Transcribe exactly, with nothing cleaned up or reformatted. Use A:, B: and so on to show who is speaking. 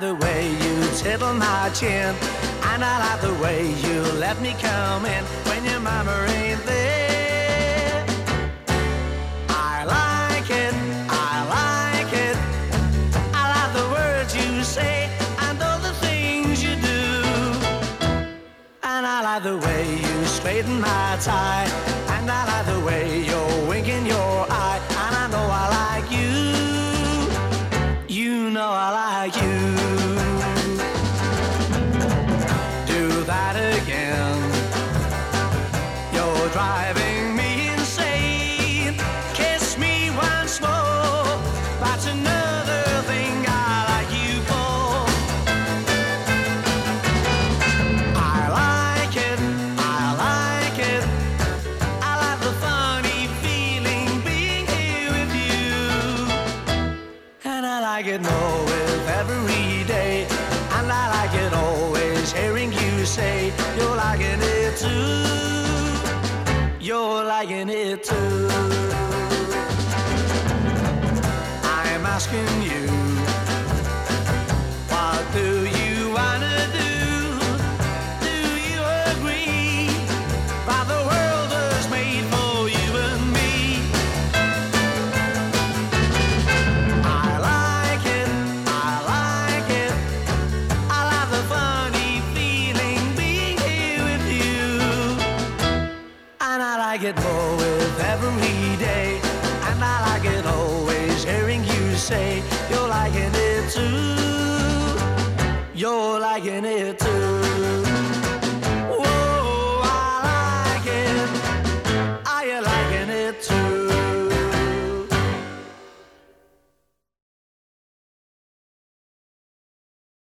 A: the way you tittle my chin, and I like the way you let me come in when your mama ain't there. I like it, I like it. I like the words you say and all the things you do. And I like the way you straighten my tie, and I like the way you're winking your eye. And I know I like you, you know I like you. Do that again, you're driving me insane. Kiss me once more, that's another thing I like you for. I like it, I like it. I like the funny feeling being here with you. And I like it more with every day, and I like it always hearing you say you're liking it too. You're liking it too. I'm asking you, what do you wanna do? Do you agree that the world was made for you and me? I like it, I like it. I like the funny feeling being here with you. And I like it more with every day, and I like it always hearing you say you're liking it too. You're liking it too.